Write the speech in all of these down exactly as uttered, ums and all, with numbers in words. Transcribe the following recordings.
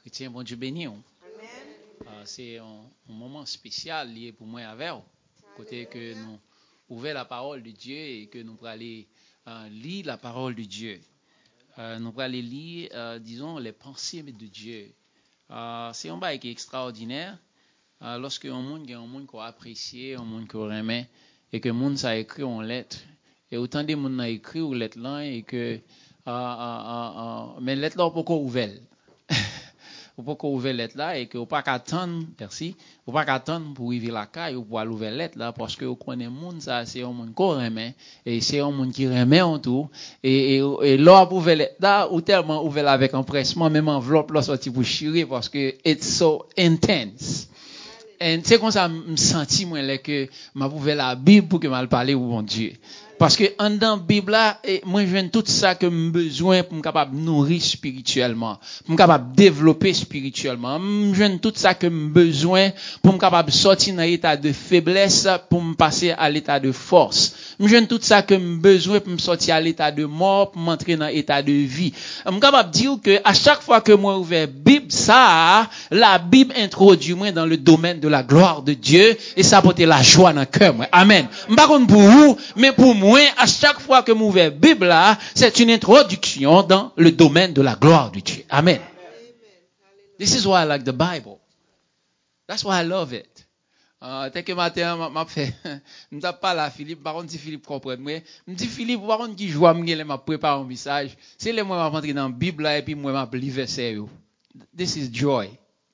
Chrétien, bon Dieu béni. Amen. Uh, c'est un, un moment spécial lié pour moi avec vous. Côté que nous ouvrons la parole de Dieu et que nous allons aller uh, lire la parole de Dieu. Uh, nous allons aller lire, uh, disons, les pensées de Dieu. Uh, c'est un bail qui est extraordinaire. Uh, lorsque un monde, il y a un monde qu'on apprécie, un monde qu'on remet, et que le monde ça écrit en lettres. Et autant de monde a écrit ou lettres là et que uh, uh, uh, uh, mais lettres là pas encore ouvertes. Ou pas qu'on ouvre lettre là et que ou pas qu'attendre merci ou pas qu'attendre pour arriver la caille ou pour aller ouvrir lettre là parce que on connaît monde ça c'est un monde qu'on remet et c'est un monde qui remet en tout et et, et là pour ouvrir lettre là ou tellement ouvert avec empressement même enveloppe là sorti pour chirer parce que it's so intense. Et c'est comme ça me senti moi là que m'a ouvert la Bible pour que m'a parler au bon Dieu. Parce que en dans Bible là, moi je viens tout ça que j'ai besoin pour me capable nourrir spirituellement, pour me capable développer spirituellement. Je viens tout ça que j'ai besoin pour me capable sortir dans l'état de faiblesse pour me passer à l'état de force. Je viens tout ça que j'ai besoin pour me sortir à l'état de mort pour m'entrer dans l'état de vie. Je suis capable de dire que à chaque fois que moi ouvert Bible ça, la Bible introduit moi dans le domaine de la gloire de Dieu et ça porte la joie dans le cœur. Amen. Pas comme pour vous, mais pour moi, à chaque fois que m'ouvre Bible là, c'est une introduction dans le domaine de la gloire de Dieu. Amen. This is why I like the Bible. That's why I love it. Uh, T'es que matin, m'a fait, m't'a pas là, Philippe, par contre, si Philippe comprend, moi, m'dit Philippe, par contre, qui joue à m'gêler, m'a préparé un message. C'est le moi, m'a rentré dans la Bible là, et puis moi, m'a lu verset, yo. This is joy.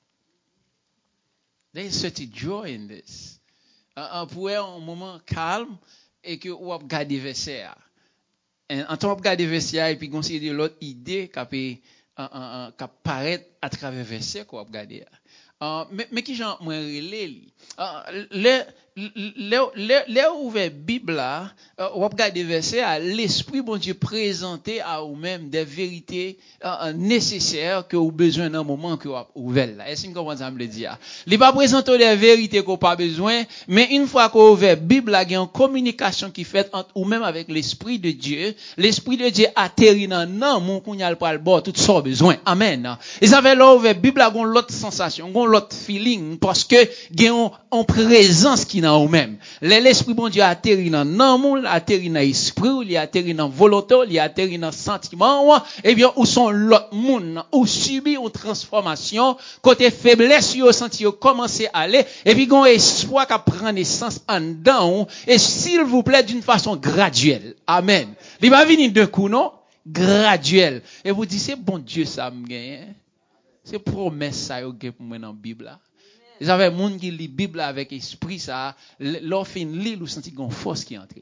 There is such a joy in this. Uh, pour un moment calme, et que, ou ap gade verset, en tant que garder verset et puis considérer l'autre idée qui peut qui paraît à travers verset qu'on regarder mais mais qui j'en moi relé le le le le ouvert Bible là on regarder verset à l'esprit bon Dieu présenté à vous même des vérités nécessaires que vous besoin dans moment que vous ouvert là est-ce que vous comprenez ça me le dire il pas présenter des vérités qu'on pas besoin mais une fois qu'on ouvert Bible là il y a une communication qui fait entre ou même avec l'esprit de Dieu l'esprit de Dieu atterrit dans non mon kounyal pour le bord tout ça besoin amen et ça fait là ouvert Bible là gon l'autre sensation gon l'autre feeling parce que il y a en présence qui dans vous-même l'esprit bon Dieu atterrit dans non mon atterrit dans esprit il atterrit dans volonté il atterrit dans sentiment et bien où sont l'autre monde ou subit une transformation côté faiblesse yo senti yo commencer à aller et puis gon espoir qui prend naissance en dedans et s'il vous plaît d'une façon graduelle amen il va venir d'un coup non graduel et vous dites c'est bon Dieu ça me gagne c'est promesse ça yo pour moi dans Bible là ils avaient monde qui lit Bible avec esprit ça leur fin lit ou senti gon force qui entre.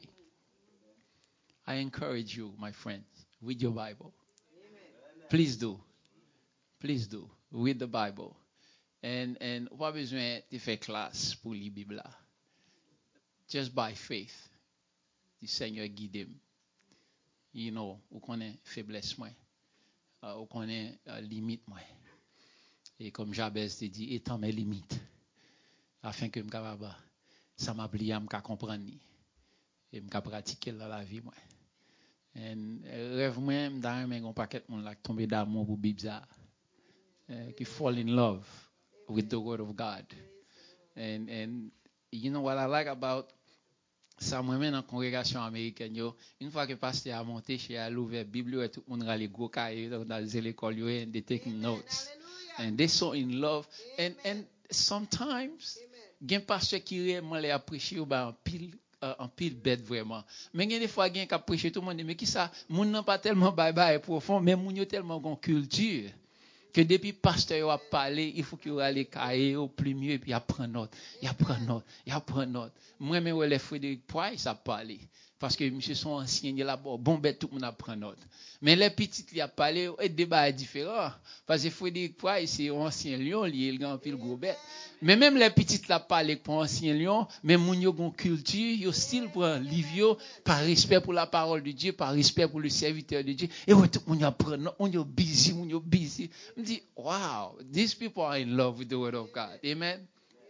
I encourage you my friends read your Bible. Please do. Please do. Read the Bible. And and pas besoin de faire classe pour lire Bible là. Just by faith. Le Seigneur guide. You know, ou connaît faiblesse moi. Uh, ou connaît uh, limite moi. Et comme Jabez te dit, étant mes limites, afin que je capable, ça m'a oublié à me comprendre et me pratiquer dans la vie moi. Et rêve moi dans un paquet mon là tomber d'amour pour Bibza, qui fall in love with the word of God. And and you know what I like about ça moi-même dans la congrégation américaine yo, une fois que pasteur a monté chez a l'ouvert Bible et tout le monde a les gros cahiers dans l'école yo and they taking notes. And they so in love and and sometimes gen pasteur qui réellement les apprécier ou ba en pile en pile bête vraiment mais gen des fois gen qui apprécier tout le monde mais qui ça moun nan pas tellement bye bye profond mais moun yo tellement gon culture que depuis pasteur a parlé il faut qu'il aller cahier au plus mieux et puis apprendre note il apprend note il apprend note moi même les Frédéric Price a parlé parce que monsieur son ancien il a bon bête tout le monde apprend note mais les petits qui a parlé et débat est différent parce que Frédéric Price c'est ancien lion il grand pile gros bête mais même les petites la parlé pour ancien lion mais moun yo gon culture yo style pour livio par respect pour la parole de Dieu par respect pour le serviteur de Dieu et tout moun apprend on yo busy moun yo busy me dit wow these people are in love with the word of God amen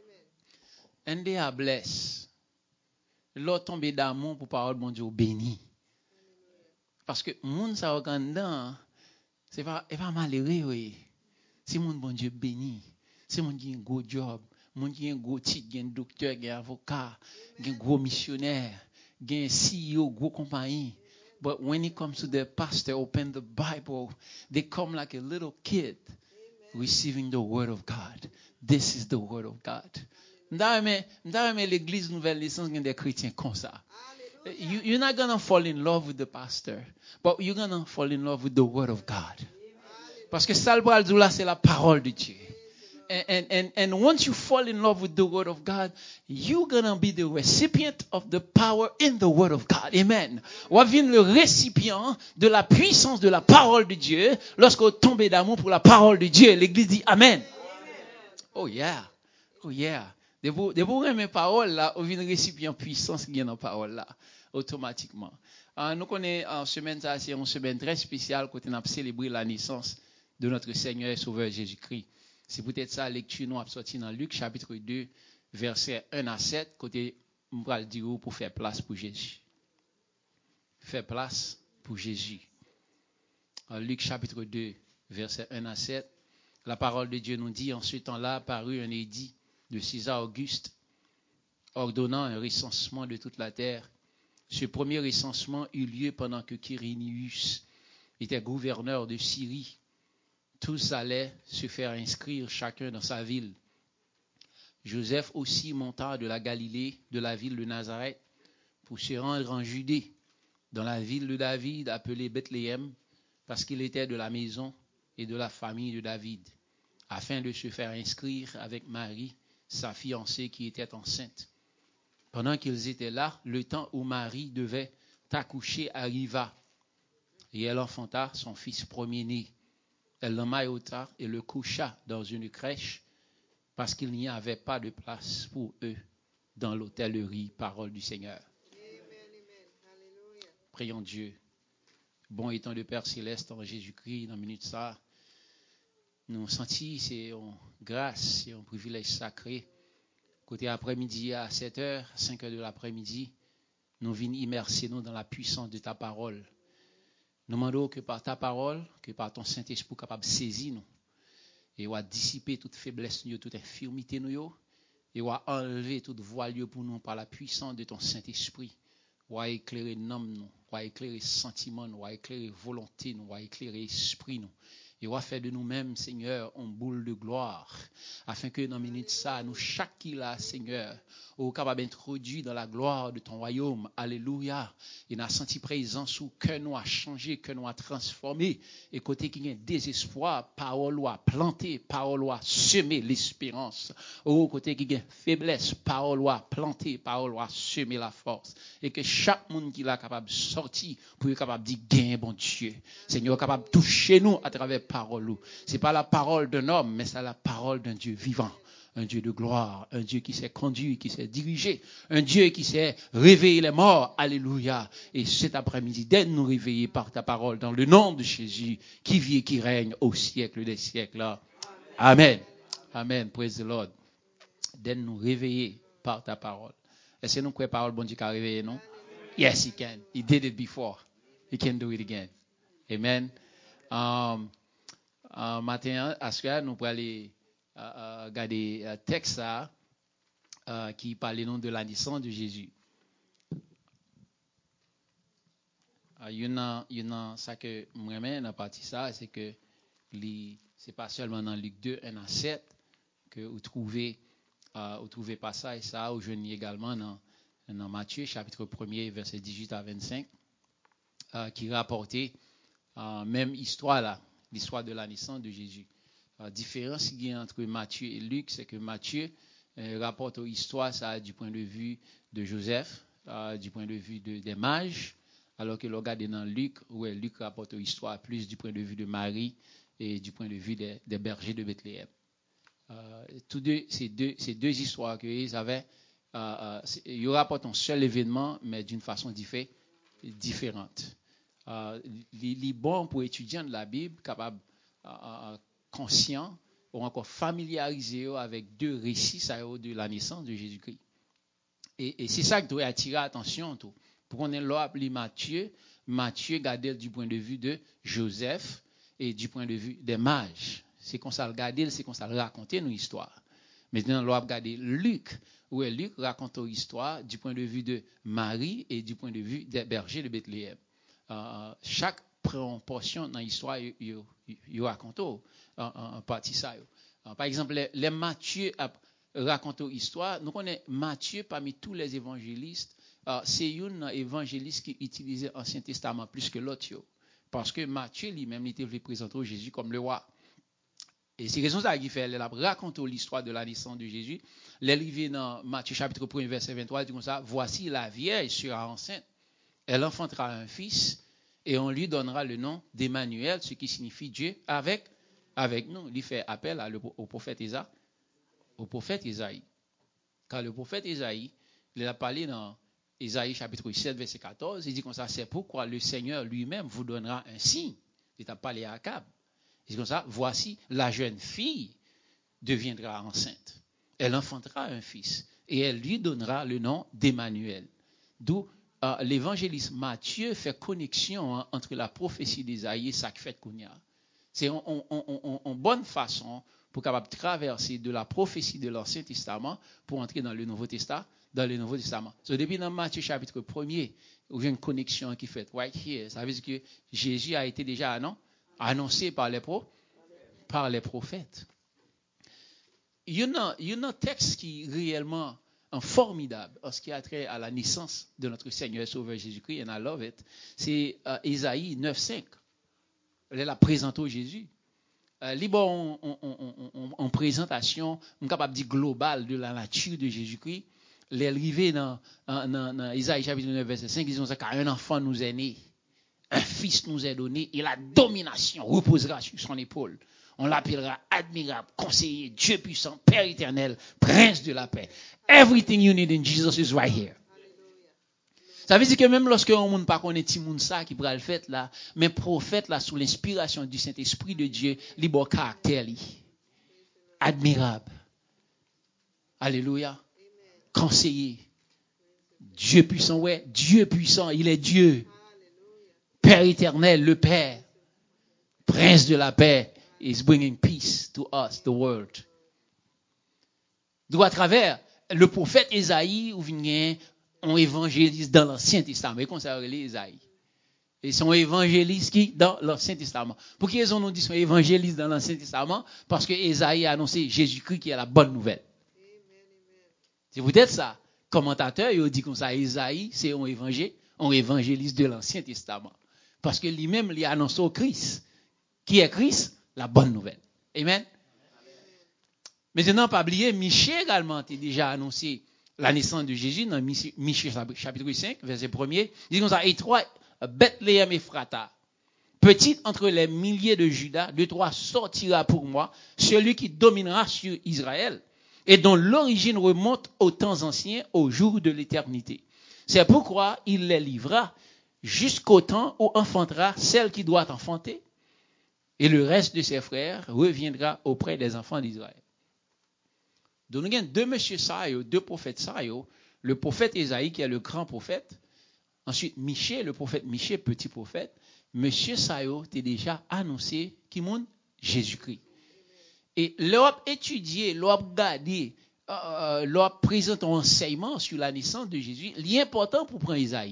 and they are blessed l'autre tomber d'amour pour parole bon Dieu béni parce que moun ça regarde c'est pas est pas malheureux oui C'est mon bon Dieu béni. C'est mon qui a un gros job. Mon qui a un gros titre, un docteur, un avocat, un gros missionnaire, un C E O, gros compagnie. But when it comes to the pastor, open the Bible, they come like a little kid receiving the word of God. This is the word of God. M'dame l'église nouvelle naissance des chrétiens comme ça. You, you're not going to fall in love with the pastor, but you're going to fall in love with the word of God. Parce que ça, là, c'est la parole de Dieu. And, and, and, and once you fall in love with the word of God, you're going to be the recipient of the power in the word of God. Amen. Ou bien le récipient de la puissance de la parole de Dieu lorsque vous tombez d'amour pour la parole de Dieu. L'église dit Amen. Oh yeah. Oh yeah. De vous, de vous aimer parole là, vous venez récipient puissance qui est dans la parole là, automatiquement. Uh, nous connaissons en semaine, ça, c'est une semaine très spéciale quand on a célébré la naissance de notre Seigneur et Sauveur Jésus-Christ. C'est peut-être ça, la lecture nous a sorti dans Luc chapitre deux, versets un à sept, côté, on va le dire pour faire place pour Jésus. Faire place pour Jésus. En Luc chapitre deux, versets un à sept, la parole de Dieu nous dit, en ce temps-là, apparut un édit de César Auguste, ordonnant un recensement de toute la terre. Ce premier recensement eut lieu pendant que Quirinius était gouverneur de Syrie. Tous allaient se faire inscrire chacun dans sa ville. Joseph aussi monta de la Galilée, de la ville de Nazareth, pour se rendre en Judée, dans la ville de David, appelée Bethléem, parce qu'il était de la maison et de la famille de David, afin de se faire inscrire avec Marie, sa fiancée qui était enceinte. Pendant qu'ils étaient là, le temps où Marie devait accoucher arriva, et elle enfanta son fils premier-né. Elle l'emmaillota et le coucha dans une crèche parce qu'il n'y avait pas de place pour eux dans l'hôtellerie. Parole du Seigneur. Amen. Prions Dieu. Bon étant le Père Céleste en Jésus-Christ, dans la minute ça, nous sentons c'est une grâce, c'est un privilège sacré. Côté après-midi à sept heures, cinq heures de l'après-midi, nous venons immerser nous dans la puissance de ta parole. Nous demandons que par ta parole, que par ton Saint-Esprit capable de saisir nous, et va dissiper toute faiblesse, toute infirmité, nous, et va enlever toute voile pour nous par la puissance de ton Saint-Esprit. Va éclairer nos nous, va éclairer sentiments, nous, va éclairer volonté, nous, va éclairer esprit, nous. Et va faire de nous-mêmes, Seigneur, une boule de gloire, afin que dans minute ça, nous, chaque qui là, Seigneur, au capable d'introduire dans la gloire de ton royaume. Alléluia. Et nous avons senti présence où que nous a changé, que nous a transformé. Et côté qui y a désespoir, parole a planté, parole a semé l'espérance. Au côté qui y a faiblesse, parole a planté, parole a semé la force. Et que chaque monde qui est capable de sortir pour être capable de dire gain, bon Dieu. Seigneur, capable de toucher nous à travers parole. Ce n'est pas la parole d'un homme, mais c'est la parole d'un Dieu vivant. Un Dieu de gloire, un Dieu qui s'est conduit, qui s'est dirigé, un Dieu qui s'est réveillé les morts. Alléluia. Et cet après-midi, d'aide-nous réveiller par ta parole dans le nom de Jésus qui vit et qui règne au siècle des siècles. Amen. Amen. Praise the Lord. D'aide-nous réveiller par ta parole. Est-ce que nous croyons parole, bon Dieu, qui a réveillé, non? Yes, he can. He did it before. He can do it again. Amen. Um, uh, matin, à ce que nous pourrons aller Uh, regarder un uh, texte uh, qui parle de la naissance de Jésus. Il y a ça que moi dans la partie ça, c'est que li, c'est pas seulement dans Luc deux, un à sept que vous trouvez, uh, vous trouvez pas ça et ça, vous joignez également dans, dans Matthieu chapitre premier, verset dix-huit à vingt-cinq, uh, qui rapportait uh, même histoire là, l'histoire de la naissance de Jésus. La différence qu'il y a entre Matthieu et Luc, c'est que Matthieu euh, rapporte l'histoire ça du point de vue de Joseph, euh, du point de vue de, des mages, alors que le regarde dans Luc, où Luc rapporte l'histoire plus du point de vue de Marie et du point de vue des, des bergers de Bethléem. Euh, tous deux, ces deux, ces deux histoires qu'ils avaient, euh, euh, ils rapportent un seul événement, mais d'une façon diffé- différente. Euh, les bons pour étudiants de la Bible, capables euh, conscient ou encore familiarisé avec deux récits de la naissance de Jésus-Christ. Et, et c'est ça qui doit attirer l'attention. Tout. Pour qu'on ait l'appelé Matthieu, Matthieu gardait du point de vue de Joseph et du point de vue des mages. C'est comme ça le garder, c'est comme ça le raconter nos histoires. Maintenant, on va regarder Luc, où Luc raconte une histoire du point de vue de Marie et du point de vue des bergers de Bethléem. Euh, chaque portion dans l'histoire, il raconte en partie ça. Euh, par exemple, les, les Matthieu racontent une histoire. Nous connaissons Matthieu parmi tous les évangélistes. Uh, c'est un évangéliste qui utilisait l'Ancien Testament plus que l'autre. Parce que Matthieu lui-même il était présenté Jésus comme le roi. Et c'est raison ça qui fait, elle a raconté l'histoire de la naissance de Jésus. L'arrivée dans Matthieu chapitre un, verset vingt-trois, dit comme ça, voici la vierge sera enceinte. Elle enfantera un fils et on lui donnera le nom d'Emmanuel, ce qui signifie Dieu avec, avec nous. Il fait appel à le, au prophète Isaïe. Au prophète Isaïe. Car le prophète Isaïe, il a parlé dans Isaïe chapitre sept, verset quatorze, il dit comme ça, c'est pourquoi le Seigneur lui-même vous donnera un signe. Il a parlé à Akab. Il dit comme ça, voici, la jeune fille deviendra enceinte. Elle enfantera un fils et elle lui donnera le nom d'Emmanuel. D'où euh, l'évangéliste Matthieu fait connexion hein, entre la prophétie d'Isaïe et sa fait Kounia. C'est une bonne façon pour capable traverser de la prophétie de l'Ancien Testament pour entrer dans le Nouveau Testament. Dans le Nouveau Testament. So, depuis dans Matthieu chapitre premier, où il y a une connexion qui fait right here. Ça veut dire que Jésus a été déjà non, annoncé par les, pro, par les prophètes. Il y a un texte qui est réellement un formidable en ce qui a trait à la naissance de notre Seigneur et Sauveur Jésus-Christ, and I love it. C'est uh, Ésaïe neuf, cinq. Elle la présente au Jésus. Euh, libre en, en, en, en, en présentation, on est capable de dire global de la nature de Jésus-Christ. L'arrivée dans, dans, dans Isaïe chapitre neuf, verset cinq, ils disent car un enfant nous est né, un fils nous est donné, et la domination reposera sur son épaule. On l'appellera admirable, conseiller, Dieu puissant, Père éternel, prince de la paix. Everything you need in Jesus is right here. Ça veut dire que même lorsque on ne pas connaît ti moun ça qui pral le fait là, mais prophète là sous l'inspiration du Saint-Esprit de Dieu, li bon caractère li. Admirable. Alléluia. Conseiller. Dieu puissant, ouais, Dieu puissant, il est Dieu. Père éternel, le Père. Prince de la paix is bringing peace to us, the world. Donc à travers le prophète Ésaïe, où vient on évangélise dans l'Ancien Testament. Et qu'on s'appelle Ésaïe. Et son évangéliste qui dans l'Ancien Testament. Pour qui ils nous dit son évangéliste dans l'Ancien Testament? Parce que Ésaïe a annoncé Jésus-Christ qui est la bonne nouvelle. C'est peut-être ça. Commentateur, il dit comme ça, Ésaïe, c'est un évangile, un évangéliste de l'Ancien Testament. Parce que lui-même, il annonce au Christ. Qui est Christ? La bonne nouvelle. Amen. Maintenant, pas oublier, Michée également a déjà annoncé la naissance de Jésus dans Michée chapitre cinq, verset premier. Il dit comme ça, et toi, Bethléem Ephrata, petite entre les milliers de Judas, de toi sortira pour moi celui qui dominera sur Israël et dont l'origine remonte aux temps anciens, au jour de l'éternité. C'est pourquoi il les livrera jusqu'au temps où enfantera celle qui doit enfanter et le reste de ses frères reviendra auprès des enfants d'Israël. Donc, nous avons deux messieurs Sayo, deux prophètes Sayo, le prophète Ésaïe qui est le grand prophète, ensuite Michée, le prophète Michée, petit prophète, monsieur Sayo t'a déjà annoncé qui monde Jésus-Christ. Et l'op étudié, l'op gardé, euh, l'op présente un enseignement sur la naissance de Jésus, l'important pour prendre Ésaïe.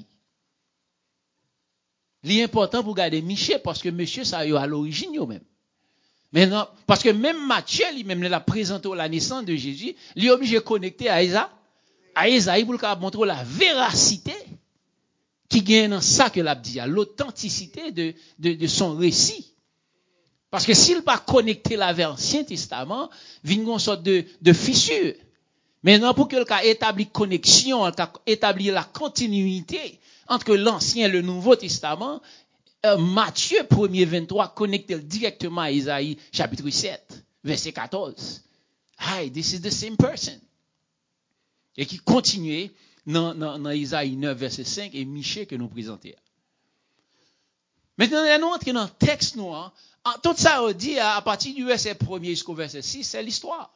L'important pour garder Michée parce que monsieur Sayo à l'origine même. Maintenant, parce que même Matthieu, lui-même, l'a présenté la naissance de Jésus, il est obligé de connecter à Ésaïe, à Ésaïe pour montrer la véracité qui gagne dans ça que l'a dit, l'authenticité de, de, de son récit. Parce que s'il pas connecté la vers l'Ancien Testament, il y a une sorte de, de fissure. Maintenant, pour que le cas établi connexion, établir la continuité entre l'Ancien et le Nouveau Testament, Euh, Matthieu premier vingt-trois connecte directement à Isaïe chapitre sept, verset quatorze. Hi, this is the same person. Et qui continue dans, dans, dans Isaïe neuf, verset cinq et Michée que nous présentons. Maintenant, nous entrons dans le texte noir. Tout ça on dit à partir du verset premier jusqu'au verset six, c'est l'histoire.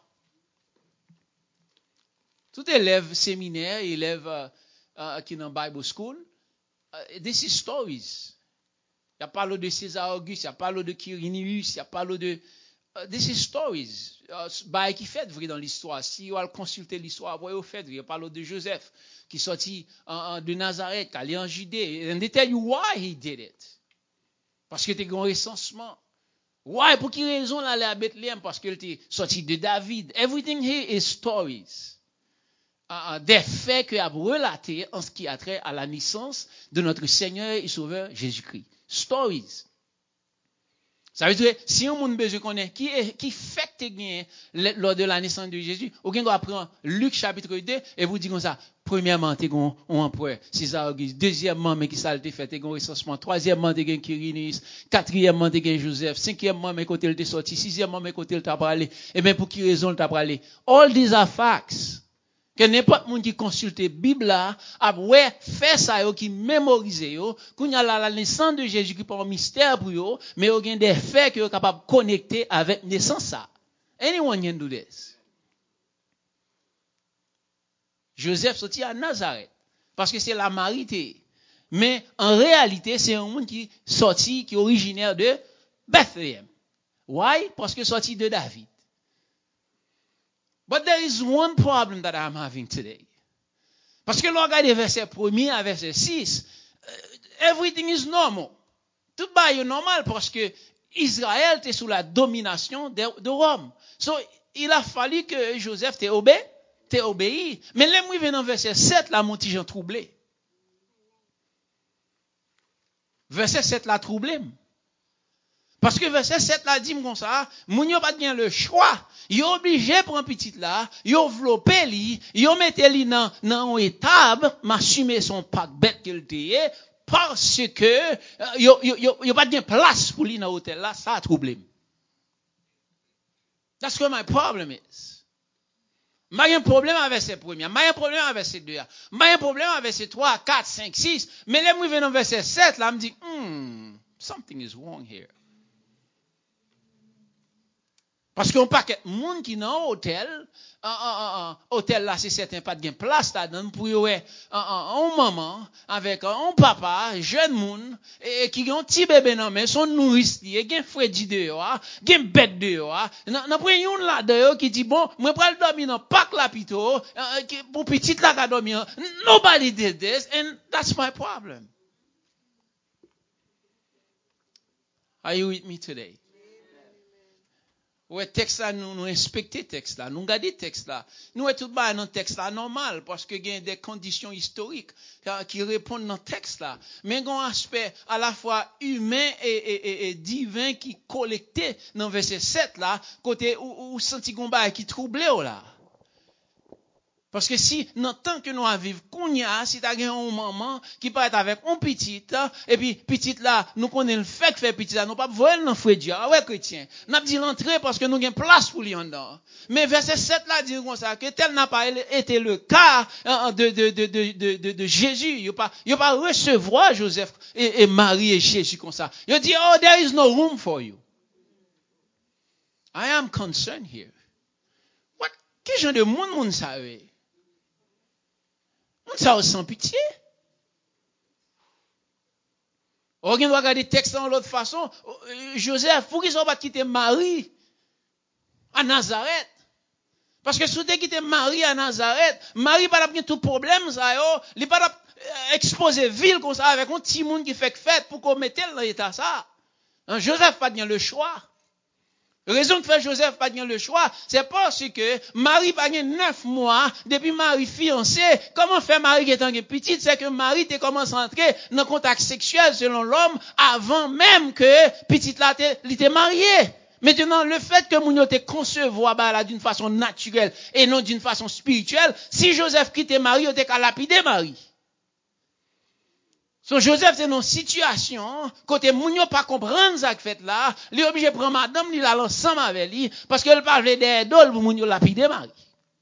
Tout élève séminaire, élève uh, uh, qui est dans Bible School, uh, this is stories. Il y a parlé de César Auguste, il y a parlé de Quirinius, il y a parlé de Uh, this is stories. Uh, bah, qui fait vrai dans l'histoire. Si on consulter l'histoire, vous fait vrai. On parle de Joseph qui sorti uh, de Nazareth, qui allait en Judée. And they tell you why he did it. Parce que t'es un recensement. Why? Pour quelle raison là, aller à Bethléem? Parce qu'il était sorti de David. Everything here is stories. Uh, uh, des faits que a relaté en ce qui a trait à la naissance de notre Seigneur et Sauveur Jésus-Christ. Stories. Ça veut dire, si on monde besoin connaît qui est, qui fait que gagné lors de la naissance de Jésus, ou bien doit prendre Luc chapitre deux et vous dire comme ça. Premièrement, t'es un empereur, César Auguste. Deuxièmement, mais qui ça t'es fait, t'es un recensement. Troisièmement, t'es un Quirinius. Quatrièmement, t'es un Joseph. Cinquièmement, mais côté il t'est sorti. Sixièmement, mais côté il t'a parlé. Et bien, pour qui raison il t'a parlé? All these are facts. Que n'importe monde qui consulte la Bible là, a ouais fait ça yo qui mémorise yo, qu'on y a la naissance de Jésus qui pas un mystère pour yo, mais yo gen des faits que yo capable connecter avec naissance ça. Anyone can do this. Joseph sorti à Nazareth parce que c'est la marité. Mais en réalité, c'est un monde qui sorti qui est originaire de Bethléem. Why? Parce que sorti de David. But there is one problem that I'm having today. Parce que l'on regarde verset premier à verset six, everything is normal. Tout va est normal parce que Israël était sous la domination de, de Rome. So, il a fallu que Joseph t'ait obéi, t'ait obéi. Mais là, moi, je dans verset sept, là, mon petit Jean troublé. Verset sept, là, troublé. Parce que verset sept là dit comme ça, moun yo pas bien le choix, yo obligé prendre petit là, yo envelopper li, yo mette li dans dans une étable, m'assumer son pack bête qu'il était parce que yo yo yo, yo pas bien place pour li dans hôtel là, ça a troublé. That's what my problem is. M'a un problème avec ces premiers, m'a un problème avec ces deux, m'a un problème avec ces trois, quatre, cinq, six, mais là moi je vais dans verset sept là, me dit hmm, something is wrong here. Parce qu'on pas quelqu'un monde qui dans hôtel, un un un hôtel là c'est certain pas de gain place là dedans pour ouais un un maman avec un papa jeune monde et qui ont petit bébé non mais son nourrice li gen Freddy dehors, gen bête dehors, n'a prend une là dehors qui dit bon, moi pral dormir dans parc là plutôt pour petite là ka dormir. Nobody did this and that's my problem. Are you with me today? Ouais, texte là, nous, nous inspecter texte là, nous garder texte là. Nous est tout bas dans texte là normal, parce que il y a des conditions historiques qui répondent dans texte là. Mais il y a un aspect à la fois humain et, et, et, et divin qui collecté dans verset sept là, côté où, où senti gomba qui troublé là. Parce que si, dans tant que nous vivons, kounya, si t'as un maman qui part avec un petit, et puis petit là, nous connaissons le fait que fait petit là, nous pas voler dans Freddy. Ah ouais, chrétien. N'a dit l'entrée parce que nous avons place pour lui en dedans. Mais verset sept là dit comme ça, que tel n'a pas été le cas de, de, de, de, de, de, de Jésus. Il pas, il pas recevoir Joseph et, et Marie et Jésus comme ça. Il dit, oh, there is no room for you. I am concerned here. What? Quel genre de monde, monde ça, oui? Ça sans pitié. On doit regarder le texte de l'autre façon. Joseph, pour qu'ils ne soient pas quitté Marie à Nazareth. Parce que si vous quitté Marie à Nazareth, Marie n'a pas tout problème, ça, il n'a pas exposé ville comme ça avec un petit monde qui fait fête pour qu'on mette dans l'état ça. Joseph n'a pas bien le choix. La raison que fait Joseph pas bien le choix, c'est parce que Marie pas bien neuf mois depuis Marie fiancée. Comment fait Marie qui est en petite, c'est que Marie te commence à entrer dans contact sexuel selon l'homme avant même que petite là était mariée. Maintenant, le fait que Mounio te concevoir bah là d'une façon naturelle et non d'une façon spirituelle, si Joseph quitte Marie, il était qu'à lapider Marie. So Joseph c'est dans situation côté mounio pas comprendre ça que fait là, il est obligé de prendre madame, il a ensemble avec lui parce qu'elle parle des idoles pour mounio lapider Marie.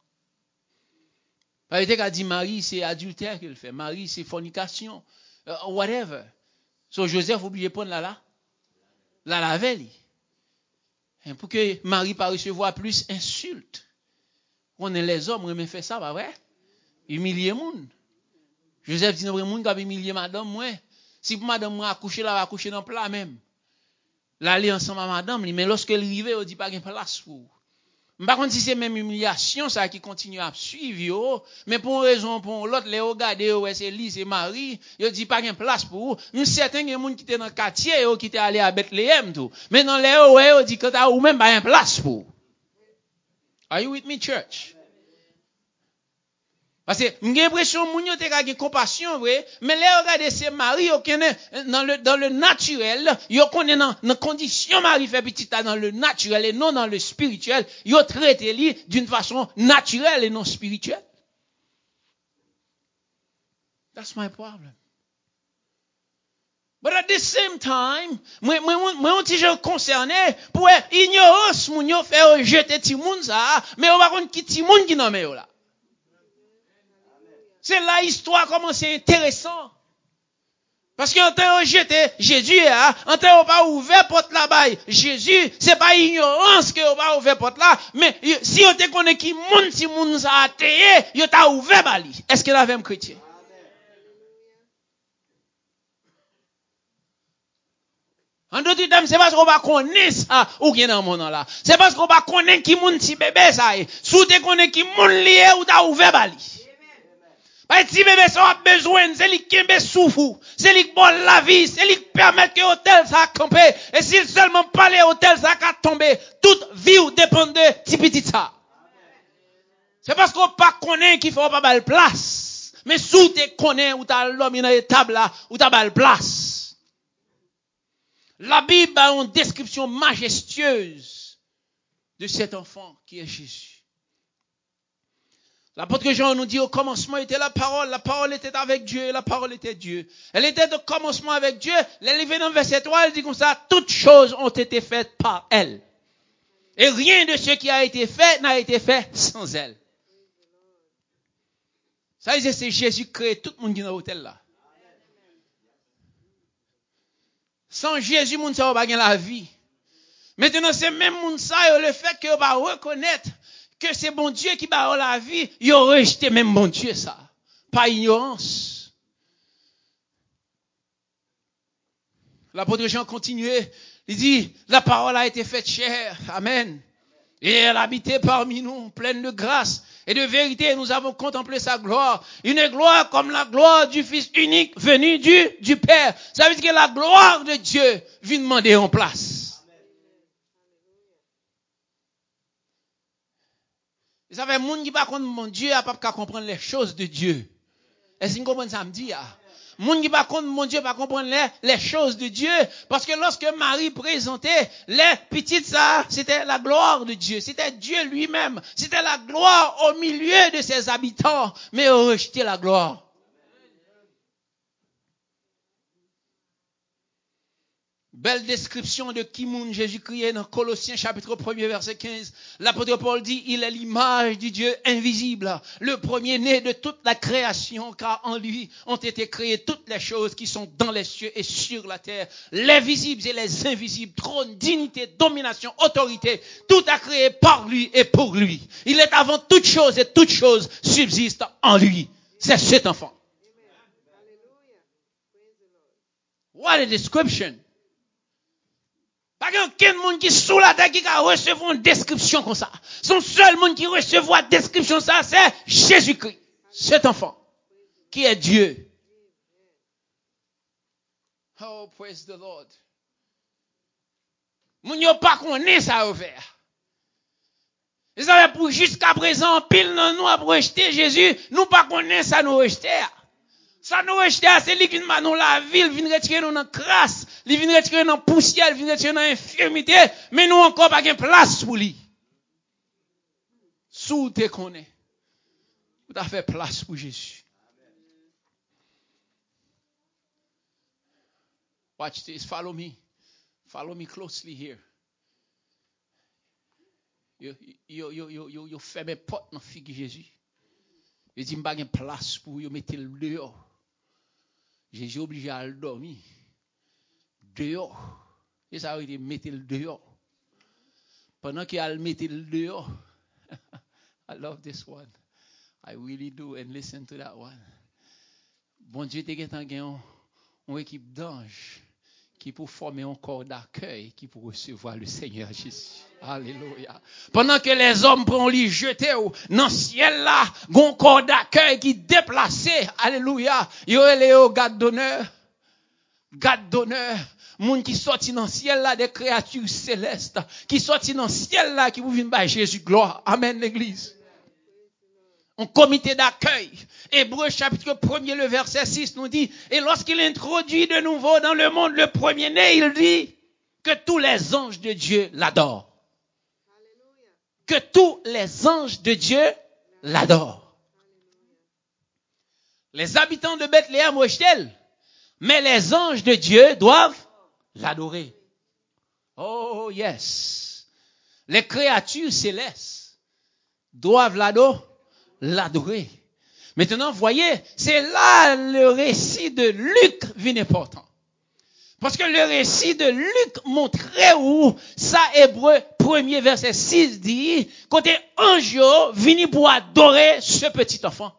Parce que qu'a dit Marie c'est adultère qu'elle fait, Marie c'est fornication, uh, whatever. So Joseph obligé de prendre là là la laver lui. Et pour que Marie pas recevoir plus insultes. On est les hommes, on fait ça pas vrai? Humilier monde. Joseph dit, non, moun qui a humilié madame, moi. Si madame moi accouché là, va accoucher dans le plat même. l'aller ensemble à madame, mais lorsque elle arrive, on dit pas qu'il y a place pour. Par contre, si c'est même humiliation, ça qui continue à suivre, yo, mais pour une raison, pour l'autre, les regarder, ouais, c'est lui, c'est Marie, yo dit pas qu'il y a place pour. Nous, certains, il y a des gens qui étaient dans le quartier, yo, qui étaient allés à Bethléem, tout. Mais dans les ouais, yo, dit que t'as ou même pas une place pour. Are you with me, church? Parce que j'ai l'impression que moun yo te ka gen compassion vrai, mais là regardez c'est Marie yo connaît dans le dans le naturel, yo connaît dans dans condition Marie fait petit dans le naturel et non dans le spirituel, yo traité lui d'une façon naturelle et non spirituelle. That's my problem. But at the same time, moi moi moi on petit concerné pour ignorance moun yo fait rejeter ti moun ça, mais on va connait qui ti moun qui nan men yo là. C'est là l'histoire commence intéressant. Parce qu'en temps jeté Jésus a, en temps pas ouvert porte là-bas. Jésus, c'est pas ignorance que on pas ouvert porte là, mais si on te connaît qui monde si monde ça atteint, yo t'a ouvert bali. Est-ce que la même chrétien? En d'autres termes, c'est parce qu'on va connaître ça ou qui dans monde là. C'est parce qu'on va connaître qui monde si bébé ça est. Si te connaît qui monde lié ou t'a ouvert bali. Parce que si bébé ça a besoin, c'est lui qui me souffre, c'est lui qui bon la vie, c'est lui qui permet que l'hôtel ça campe. Et s'il seulement parle l'hôtel ça a tombé, toute vie ou dépend de ti petit ça. C'est parce qu'on pas connaît qu'il faut pas bal place. Mais sous te connaît ou t'as l'homme dans table là, ou t'as bal place. La Bible a une description majestueuse de cet enfant qui est Jésus. L'apôtre Jean nous dit au commencement était la parole, la parole était avec Dieu et la parole était Dieu. Elle était au commencement avec Dieu. Elle est dans verset trois, elle dit comme ça, toutes choses ont été faites par elle. Et rien de ce qui a été fait n'a été fait sans elle. Ça veut dire c'est Jésus qui crée tout le monde qui est dans l'hôtel là. Sans Jésus, le monde ne va pas la vie. Maintenant, c'est même monde ça, le fait qu'on va reconnaître que c'est bon Dieu qui va la vie, il a rejeté même bon Dieu ça. Pas ignorance. L'apôtre Jean continuait, il dit, la parole a été faite chair, amen. Et elle habitait parmi nous, pleine de grâce et de vérité. Nous avons contemplé sa gloire. Une gloire comme la gloire du Fils unique venu du, du Père. Ça veut dire que la gloire de Dieu vient demander en place. Vous savez, moun qui pas contre mon Dieu a pas qu'à comprendre les choses de Dieu. Est-ce que vous comprenez ça me dit? Moun qui pas contre mon Dieu pas comprendre les, les choses de Dieu parce que lorsque Marie présentait les petites ça, c'était la gloire de Dieu, c'était Dieu lui-même, c'était la gloire au milieu de ses habitants, mais ils ont rejeté la gloire. Belle description de qui moun Jésus-Christ dans Colossiens chapitre premier verset quinze. L'apôtre Paul dit, il est l'image du Dieu invisible, le premier-né de toute la création, car en lui ont été créées toutes les choses qui sont dans les cieux et sur la terre, les visibles et les invisibles, trône, dignité, domination, autorité, tout a créé par lui et pour lui. Il est avant toute chose et toute chose subsiste en lui. C'est cet enfant. What a description! Pas qu'un monde qui sous la terre qui a recevoir une description comme ça. Son seul monde qui recevra une description ça, c'est Jésus-Christ. Cet enfant. Qui est Dieu. Oh, praise the Lord. Moun yo pas connaît ça ouvert. Vous savez, pour jusqu'à présent, pile non nous a rejeté Jésus, nous pas connaît ça nous rejeter. Ça nous rejette, c'est lui qui vient nous la ville, vient retirer nous dans crasse, il vient retirer nous dans poussière, il vient retirer nous dans infirmité, mais nous encore pas de place pour lui. Sous te connaît. Vous avez fait place pour Jésus. Watch this, follow me. Follow me closely here. Yo yo yo yo yo yo fermez porte dans figue Jésus. Il dit pas de place pour yo mettre le dehors. Jésus obligé à dormir dehors. Et ça veut dire mettre le dehors. Pendant qu'il a le mettre le dehors. I love this one. I really do. And listen to that one. Bon Dieu te gen une équipe d'anges qui pour former un corps d'accueil, qui pour recevoir le Seigneur Jésus. Alléluia. Pendant que les hommes prennent les jeter dans le ciel là, un corps d'accueil qui déplacé. Alléluia. Il y a les gardes d'honneur. Garde d'honneur. Moun qui sorti dans le ciel là, des créatures célestes. Qui sorti dans le ciel là, qui vous viennent par Jésus gloire. Amen l'église. Un comité d'accueil. Hébreux chapitre premier, le verset six nous dit, et lorsqu'il introduit de nouveau dans le monde le premier-né, il dit que tous les anges de Dieu l'adorent. Que tous les anges de Dieu l'adorent. Les habitants de Bethléem rejetaient, mais les anges de Dieu doivent l'adorer. Oh yes. Les créatures célestes doivent l'adorer. L'adorer. Maintenant, voyez, c'est là le récit de Luc vient important. Parce que le récit de Luc montrait où ça, Hébreu premier verset six dit, côté ange vini pour adorer ce petit enfant.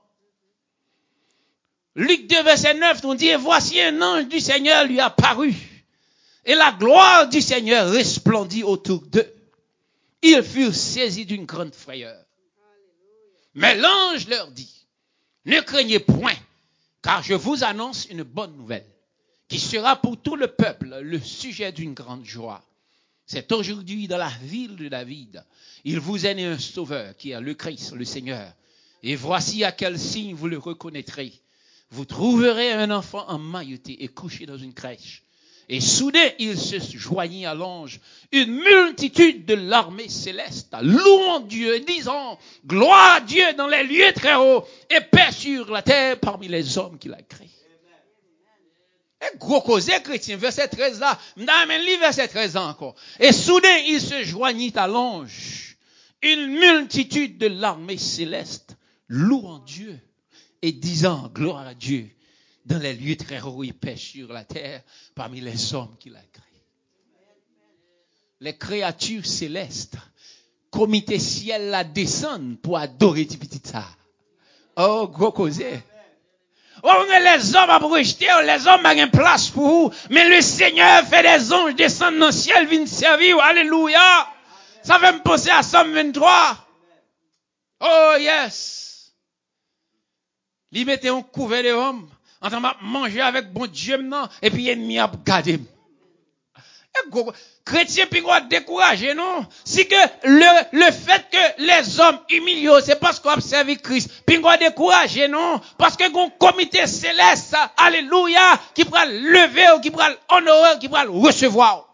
Luc deux verset neuf nous dit, et voici un ange du Seigneur lui apparut. Et la gloire du Seigneur resplendit autour d'eux. Ils furent saisis d'une grande frayeur. Mais l'ange leur dit, ne craignez point, car je vous annonce une bonne nouvelle, qui sera pour tout le peuple le sujet d'une grande joie. C'est aujourd'hui dans la ville de David, il vous est né un sauveur, qui est le Christ, le Seigneur. Et voici à quel signe vous le reconnaîtrez. Vous trouverez un enfant emmailloté et couché dans une crèche. Et soudain, il se joignit à l'ange une multitude de l'armée céleste, louant Dieu, disant, gloire à Dieu dans les lieux très hauts, et paix sur la terre parmi les hommes qu'il a créés. Et gros causé chrétien, verset treize là, m'amène li verset treize encore. Et soudain, il se joignit à l'ange une multitude de l'armée céleste, louant Dieu, et disant, gloire à Dieu dans les lieux très hauts et paix sur la terre parmi les hommes qu'il a créés. Les créatures célestes, comité ciel la descendent pour adorer du petit ça. Oh, gros causé. Oh, mais les hommes ont rejeté, les hommes ont une place pour vous, mais le Seigneur fait des anges descendre dans le ciel, viennent servir. Alléluia. Ça fait me penser à Somme vingt-trois. Oh, yes. Il mettait un couvert de hommes. En train de manger avec bon Dieu maintenant, et puis ennemi a gardé. Chrétien puis quoi décourager non? Si que le le fait que les hommes humilient, c'est parce qu'on observe Christ. Puis quoi décourager non? Parce que un comité céleste, alléluia, qui pourra lever ou qui pourra honorer, qui pourra recevoir.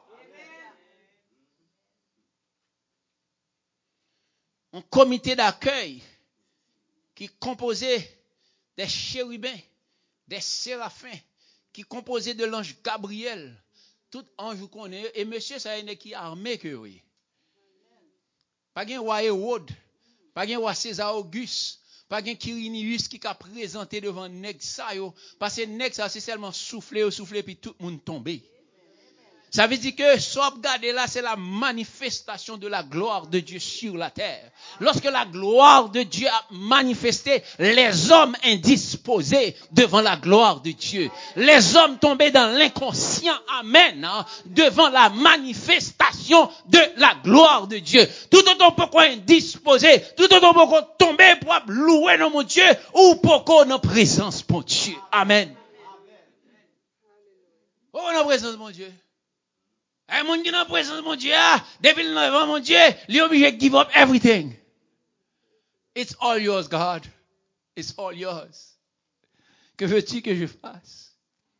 Un comité d'accueil qui est composé des chérubins, des séraphins, qui composé de l'ange Gabriel, tout ange vous connaît, et monsieur ça est qui armé que oui. Pas gen roi Hérode, pas gen roi César Auguste, pas gen Quirinius qui a présenté devant nèg ça yo, parce que nèg ça c'est seulement souffler ou souffler puis tout le monde tomber. Ça veut dire que, soit regarder là, c'est la manifestation de la gloire de Dieu sur la terre. Lorsque la gloire de Dieu a manifesté, les hommes indisposés devant la gloire de Dieu. Les hommes tombés dans l'inconscient, amen, hein, devant la manifestation de la gloire de Dieu. Tout autant pourquoi indisposé, tout autant pourquoi tomber pour louer mon Dieu, ou pourquoi en présence mon Dieu. Amen. Oh, en présence de mon Dieu. Un monde qui est en présence de mon Dieu, depuis le devant mon Dieu, il est obligé de give up everything. It's all yours, God. It's all yours. Que veux-tu que je fasse?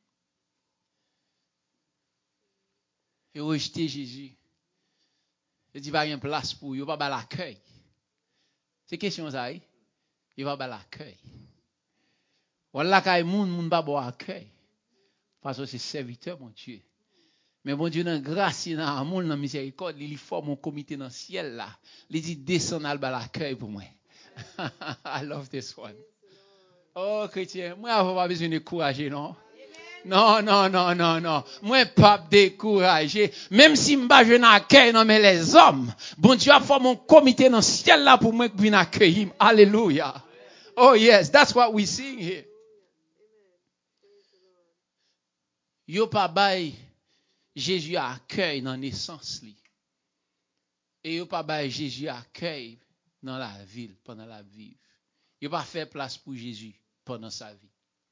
Et rejeter Jésus. Il dit, il n'y a pas de place pour vous, il n'y a pas l'accueil. C'est question ça, il n'y a pas l'accueil. Voilà qu'il y a des gens qui n'ont pas l'accueil. Parce que c'est serviteur, mon Dieu. Mais bon Dieu, dans grâce, dans amour, dans miséricorde, il forme un comité dans le ciel là. Il dit, descend à l'accueil pour moi. I love this one. Oh, chrétien, moi, je n'ai pas besoin de courager, non? Non, non, non, non, non. Moi, pas décourager. Même si je ne accueille, non, mais les hommes, bon Dieu a formé un comité dans le ciel là pour moi qui accueillir. Alléluia. Oh, yes, that's what we sing here. Yo pas bail Jésus a accueil dans la naissance. Li. Et il pas bail Jésus accueil dans la ville, pendant la vie. Il pas fait place pour Jésus pendant sa vie.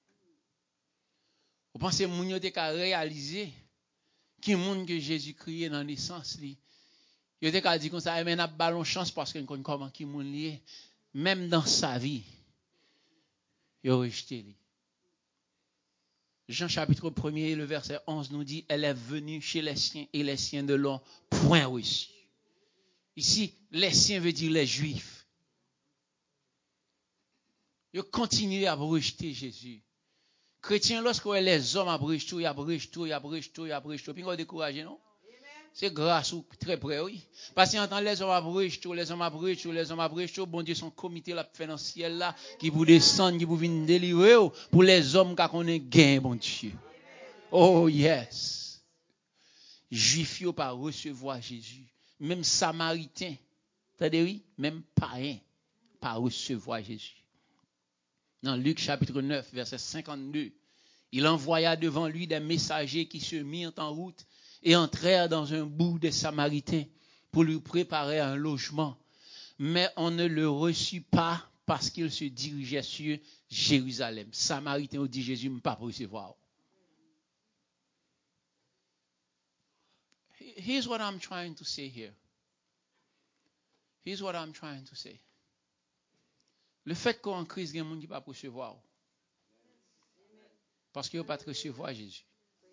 Vous pensez que moun yo te ka réaliser qui moun que Jésus crié dans la naissance li. Yo te ka dit comme ça, mais n'a ballon chance parce que nous comment qui moun lié même dans sa vie. Yo rejeté li. Jean chapitre premier, le verset onze nous dit, elle est venue chez les siens et les siens de l'ont point reçu. Ici, les siens veut dire les juifs. Ils continuent à rejeter Jésus. Chrétiens, lorsque les hommes abrègent tout, ils abrègent tout, ils abrègent tout, ils abrègent tout. Puis on décourage, non? C'est grâce ou très près, oui. Parce qu'on entend les hommes abrègent tout, les hommes abrègent tout, les hommes abrègent tout. Bon Dieu, son comité là, fait dans le ciel là, qui vous descend, qui vous vient délivrer pour les hommes qui ont gain, bon Dieu. Oh yes. Juifs n'ont pas recevoir Jésus. Même Samaritains, t'as-tu oui? Même païens, pas recevoir Jésus. Dans Luc chapitre neuf, verset cinquante-deux, il envoya devant lui des messagers qui se mirent en route et entrèrent dans un bout des Samaritains pour lui préparer un logement. Mais on ne le reçut pas parce qu'il se dirigeait sur Jérusalem. Samaritains ont dit Jésus ne pas recevoir. Here's what I'm trying to say here. Here's what I'm trying to say. Le fait qu'en crise, il y a des gens qui ne peuvent pas recevoir. Parce qu'ils ne peuvent pas recevoir Jésus.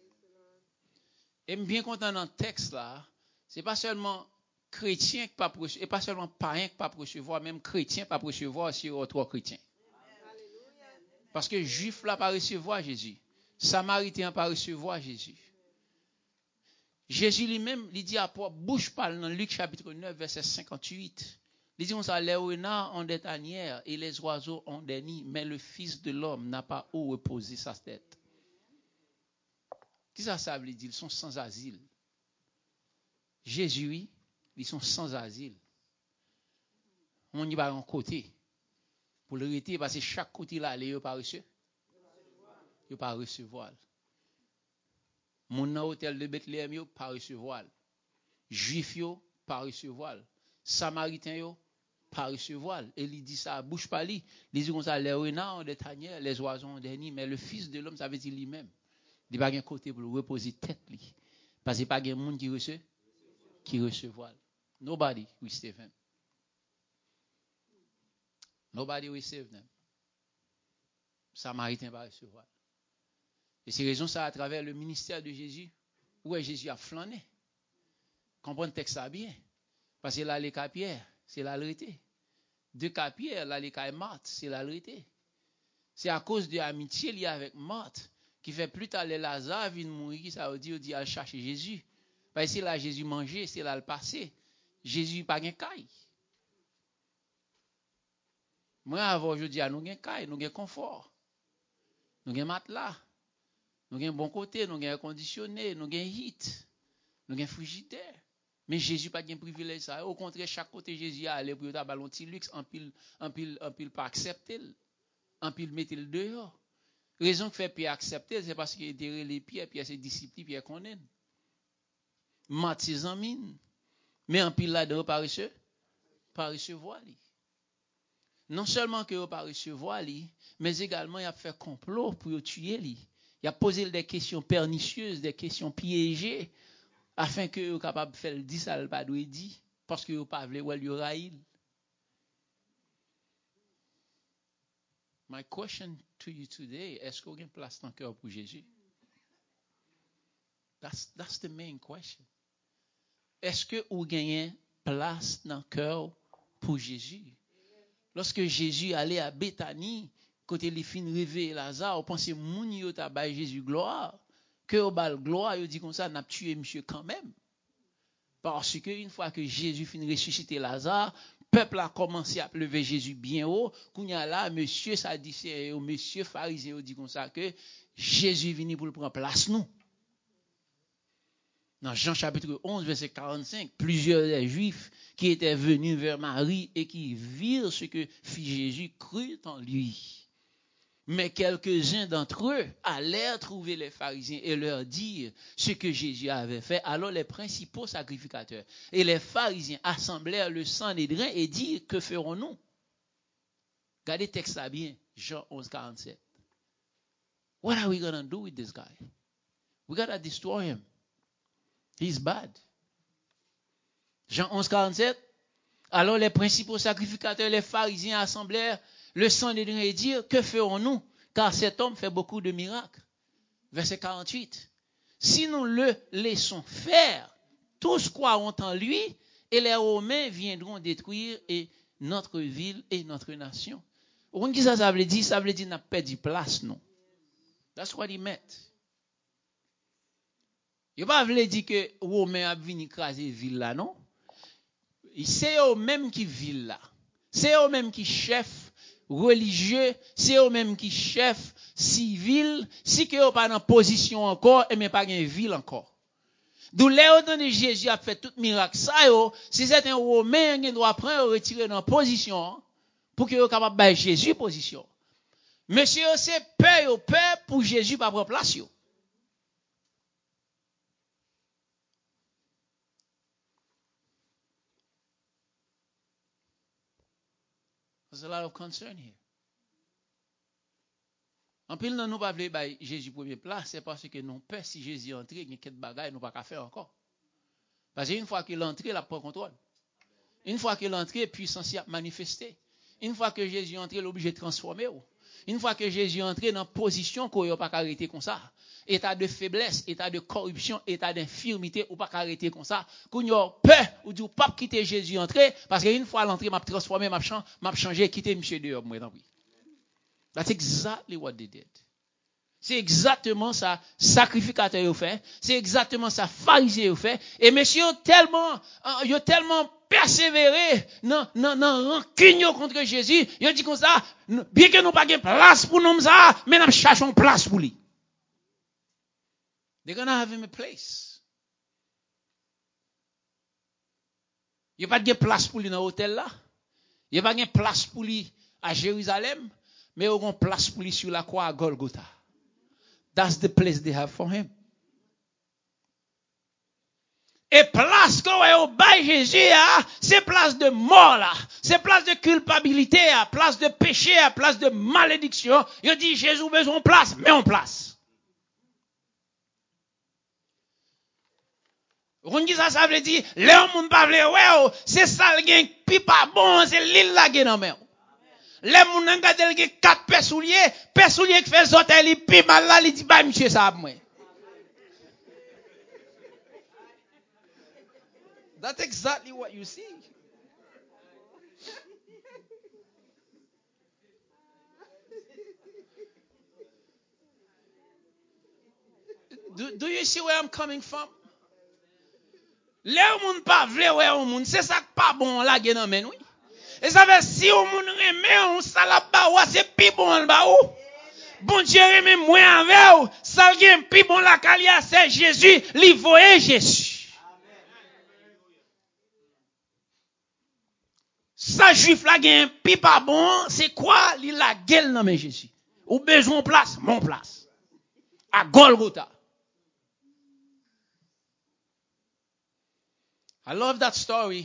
Et bien content dans le texte là, ce n'est pas seulement chrétien qui ne peuvent pas recevoir, et pas seulement païen qui ne peuvent pas recevoir, même chrétien qui ne peuvent pas recevoir si autre chrétien. Parce que juif là ne peuvent pas recevoir Jésus. Samaritain ne peuvent pas recevoir Jésus. Jésus lui-même, il dit à Paul, bouche parle dans Luc chapitre neuf, verset cinquante-huit. Il dit comme ça, les renards ont des tanières et les oiseaux ont des nids, mais le Fils de l'homme n'a pas où reposer sa tête. Qu'est-ce que ça veut dire? Ils sont sans asile. Jésus, oui, ils sont sans asile. On y va en côté. Pour le rester, parce que chaque côté là, il n'est pas reçu. Il n'est pas recevoir. Mon hôtel de Bethléem, il n'est pas recevoir. Juif, il n'est pas recevoir. Samaritain, il n'est pas recevoir. Et il dit ça, bouche pas lui. Il dit comme ça, les renards ont des tanières, les oiseaux ont des nids, mais le Fils de l'homme, ça veut dire lui-même. Il n'y a pas de côté pour reposer tête. Parce qu'il n'y a pas de monde qui reçoit. Qui recevoir. Nobody receive him. Nobody receive them. Samaritain va recevoir. Et c'est raison ça à travers le ministère de Jésus, où Jésus a flâné. Comprenez le texte ça bien. Parce que là, les cas Pierre, c'est la vérité. Deux cas Pierre, là, les cas Marthe, c'est la vérité. C'est à cause de l'amitié liée avec Marthe qui fait plus tard les Lazare viennent mourir, ça veut dire, il dit à chercher Jésus. Parce que là, Jésus mangeait, c'est là le passé. Jésus pas gain caille. Moi, avant, je dis, nous gain caille, nous gain confort. Nous gain matelas. Nous avons un bon côté, nous avons un conditionné, nous avons un heat, nous avons un frigidaire. Mais Jésus n'a pas de privilège ça. Au contraire, chaque côté Jésus a allé pour y avoir un petit luxe, en pile, en pile, en pile pas accepter, en pile mettre le dehors. Raison que fait Pierre accepter, c'est parce qu'il était les Pierre, Pierre ses disciples, Pierre connaît. Mat ses amis. Mais en pile là-dedans, pas recevoir, pas recevoir lui. Non seulement que pas recevoir lui, mais également il a fait complot pour tuer lui. Il a posé des questions pernicieuses, des questions piégées, afin que vous soyez capable de faire le dire, ça ne pas dire, parce que vous ne pas voulu ou le raïl. My question to you today, est-ce que vous avez une place dans le cœur pour Jésus? That's, that's the main question. Est-ce que vous avez une place dans le cœur pour Jésus? Lorsque Jésus allait à Béthanie, côté les fins rêver Lazare, on pensait moun yo ta bay Jésus gloire, que au bal gloire, yo dit comme ça n'a tué monsieur quand même. Parce que une fois que Jésus fin ressusciter Lazare, peuple a commencé à lever Jésus bien haut, kounya là monsieur Sadducéen, monsieur pharisien dit comme ça que Jésus venu pour prendre place nous. Dans Jean chapitre onze, verset quarante-cinq, plusieurs des Juifs qui étaient venus vers Marie et qui virent ce que fit Jésus crurent en lui. Mais quelques-uns d'entre eux allèrent trouver les pharisiens et leur dire ce que Jésus avait fait. Alors les principaux sacrificateurs et les pharisiens assemblèrent le Sanhédrin et dirent, que ferons-nous? Regardez le texte là bien, Jean onze, quarante-sept. What are we going to do with this guy? We got to destroy him. He's bad. Jean onze, quarante-sept. Alors les principaux sacrificateurs et les pharisiens assemblèrent le Sanhédrin et dirent, que ferons-nous? Car cet homme fait beaucoup de miracles. Verset quarante-huit. Si nous le laissons faire, tous croiront en lui et les Romains viendront détruire et notre ville et notre nation. Vous comprenez ça, ça veut dire? Ça veut dire qu'on a perdu place, non? That's what he meant. Il ne pas dire que les Romains ont venu écraser la ville là, non? C'est eux-mêmes qui vivent là. C'est eux-mêmes qui chefs religieux, c'est eux-mêmes qui chefs civils. Si que n'ont pas dans position encore, et même pas une ville encore. D'où là où Jésus a fait tout miracle ça yo, si c'est un Romain qui doit prendre retirer dans position pour que soit capable de Jésus position. Monsieur c'est peur peur pour Jésus pas prendre place yo. There's a lot of concern here. En pile, nous ne pouvons pas Jésus première place, c'est parce que nous peur si Jésus entre, il y a quelques bagages nous ne pouvons pas faire encore. Parce qu'une fois qu'il entre, il a pas contrôle. Une fois qu'il entre, puissance a manifesté. Une fois que Jésus entre, il est obligé de transformer. Une fois que Jésus entre dans position qu'on ne peut pas arrêter comme ça. État de faiblesse, état de corruption, état d'infirmité, ou pas arrêter comme ça. Qu'on y a peur, ou du pas quitter Jésus entrer, parce qu'une fois l'entrée, m'a transformé, m'a changé, quitter monsieur dehors, moi, oui. That's exactly what they did. C'est exactement ça, sacrificateur yo fait. C'est exactement ça, pharisien yo fait. Et monsieur tellement, yo tellement persévéré dans, dans, dans rancune contre Jésus. Yo dit comme ça, bien que nous pas de place pour nous ça, mais nous cherchons place pour lui. They're gonna have him a place. Il n'y a pas de place pour lui dans l'hôtel là. Il n'y a pas de place pour lui à Jérusalem, mais il y a une place pour lui sur la croix à Golgotha. That's the place they have for him. Et place qu'on est au bas Jésus, c'est place de mort là, c'est place de culpabilité, place de péché, place de malédiction. Il dit Jésus besoin de place, mais en place. On dit ça, ça veut dire, l'homme moun pa vle ouais, c'est ça le gen pi pas bon, c'est l'île la gen nan men. Les moun nan gade le gen quatre paires souliers, paires souliers qui fait zotel li pi mal là, li dit ba monsieur ça moi. That's exactly what you see. Do, do you see where I'm coming from? Les moun pa vle ouais au moun, c'est ça qui pas bon là gen nan men oui. Et ça veut si au moun remet on salade ba ou c'est pi bon ba ou. Bon Dieu remet moi avec ou, ça gen pi bon la kalia c'est Jésus, li voye Jésus. Ça juif la gen pi pas bon, c'est quoi li la gueule nan men Jésus. Ou besoin place, mon place. À Golgotha. I love that story.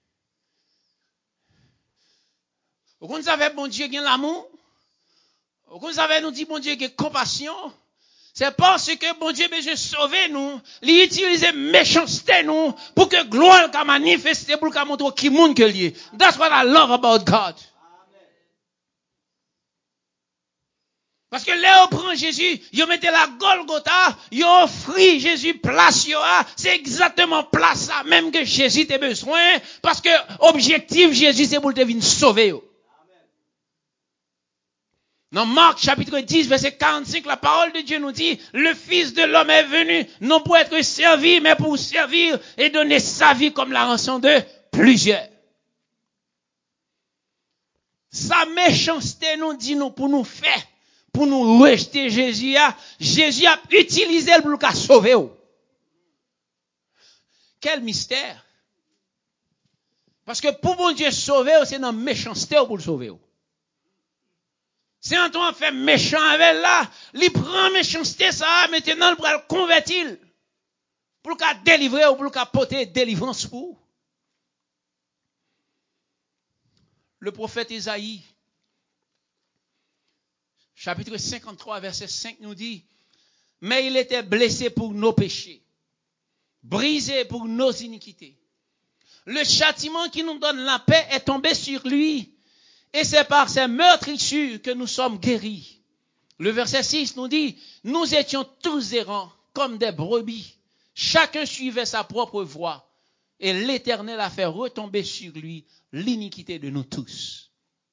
Vous savez, bon Dieu a l'amour. Vous savez, nous dit bon Dieu a compassion. C'est parce que bon Dieu besoin sauver nous. Il utilise méchanceté nous pour que gloire soit manifestée, pour qu'il montre qui monde que lié. That's what I love about God. Parce que là, on prend Jésus, ils mettent la Golgotha, ils offrent Jésus place, c'est exactement place ça même que Jésus a besoin, parce que objectif Jésus c'est pour te venir sauver. Dans Marc chapitre dix, verset quarante-cinq, la parole de Dieu nous dit, le Fils de l'homme est venu, non pour être servi, mais pour servir et donner sa vie comme la rançon de plusieurs. Sa méchanceté nous dit nous pour nous faire. Pour nous rejeter Jésus, Jésus a utilisé le pour nous sauver. Quel mystère. Parce que pour bon Dieu sauver, c'est dans la méchanceté pour le sauver. C'est Antoine fait méchant avec là, il prend méchanceté ça, maintenant il va le convertir. Pour qu'il délivrer ou pour qu'il porter délivrance pour. Le prophète Isaïe, chapitre cinquante-trois, verset cinq nous dit, mais il était blessé pour nos péchés, brisé pour nos iniquités. Le châtiment qui nous donne la paix est tombé sur lui, et c'est par ses meurtrissures que nous sommes guéris. Le verset six nous dit, nous étions tous errants comme des brebis. Chacun suivait sa propre voie, et l'Éternel a fait retomber sur lui l'iniquité de nous tous.